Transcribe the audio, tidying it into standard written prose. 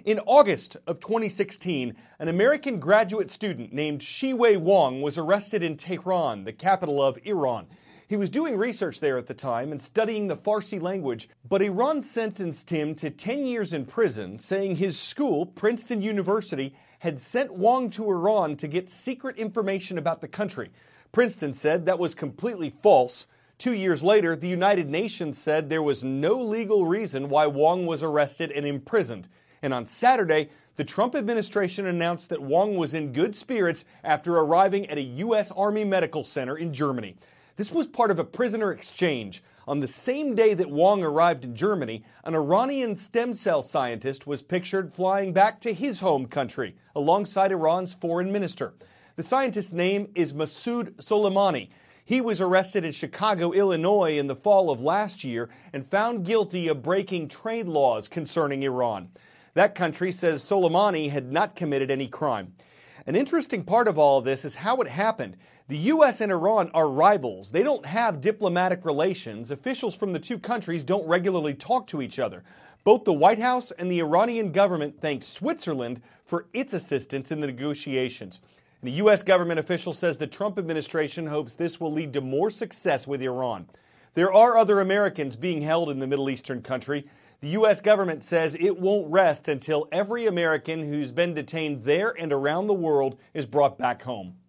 In August of 2016, an American graduate student named Shiwei Wang was arrested in Tehran, the capital of Iran. He was doing research there at the time and studying the Farsi language, but Iran sentenced him to 10 years in prison, saying his school, Princeton University, had sent Wang to Iran to get secret information about the country. Princeton said that was completely false. 2 years later, the United Nations said there was no legal reason why Wang was arrested and imprisoned. And on Saturday, the Trump administration announced that Wang was in good spirits after arriving at a U.S. Army medical center in Germany. This was part of a prisoner exchange. On the same day that Wang arrived in Germany, an Iranian stem cell scientist was pictured flying back to his home country alongside Iran's foreign minister. The scientist's name is Masoud Soleimani. He was arrested in Chicago, Illinois in the fall of last year and found guilty of breaking trade laws concerning Iran. That country says Soleimani had not committed any crime. An interesting part of all of this is how it happened. The U.S. and Iran are rivals. They don't have diplomatic relations. Officials from the two countries don't regularly talk to each other. Both the White House and the Iranian government thank Switzerland for its assistance in the negotiations. And a U.S. government official says the Trump administration hopes this will lead to more success with Iran. There are other Americans being held in the Middle Eastern country. The U.S. government says it won't rest until every American who's been detained there and around the world is brought back home.